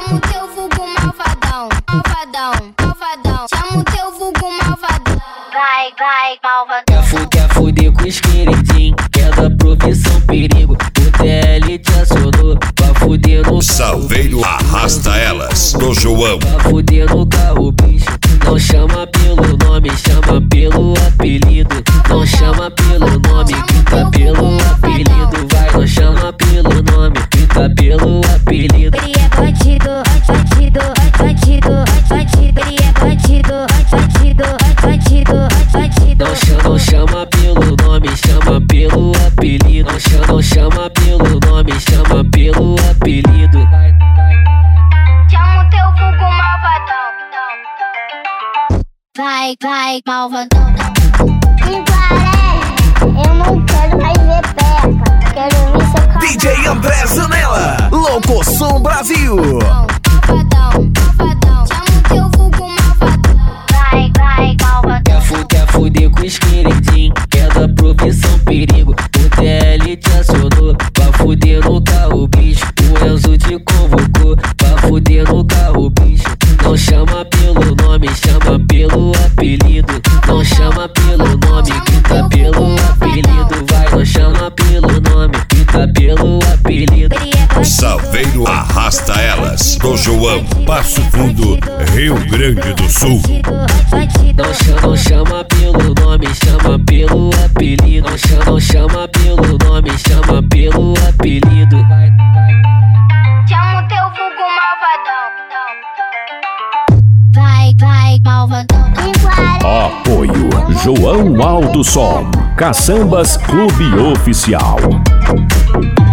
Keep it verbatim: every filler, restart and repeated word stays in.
Chama o teu vulgo malvadão, malvadão, malvadão. Chama o teu vulgo malvadão. Vai, vai, malvadão. Quer, fu quer fuder com os queridinhos, que é da profissão perigo. O T L te acionou pra fuder no Salveiro arrasta elas do João. Pra fuder no carro, bicho. Não chama pelo nome, chama pelo apelido. Não chama pelo nome, grita pelo apelido. Vai, não chama pelo nome, grita pelo apelido. Ele é bandido, bandido, bandido, bandido. Ele é bandido, bandido, bandido, bandido. Não chama, não chama pelo nome, chama pelo apelido. Não chama, não chama pelo nome, chama pelo apelido. Chama o teu vulgo malvadão. Vai, vai, malvadão. Eu não quero mais ver peca. Quero ver seu carro. D J André Zanella, Louco Som Brasil. Malvadão, malvadão. Chama o teu vulgo malvadão. Vai, vai, malvadão. Quer, fu quer fuder com os queridinhos, que é da profissão perigo. O T L te acionou pra fuder no carro, bicho. O Enzo te convocou pra fuder no carro, bicho. Não chama pelo nome, chama pelo apelido. Não chama pelo nome, grita pelo apelido. Vai, não chama pelo nome, grita pelo apelido. Salveiro arrasta elas do João. Passo Fundo, Rio Grande do Sul. Não chama, não chama pelo nome, chama pelo apelido. Não chama, não chama pelo nome, chama pelo apelido. Chama o teu vulgo malvadão. Vai, vai, malvadão. Apoio João Alto Som, Caçambas Clube Oficial.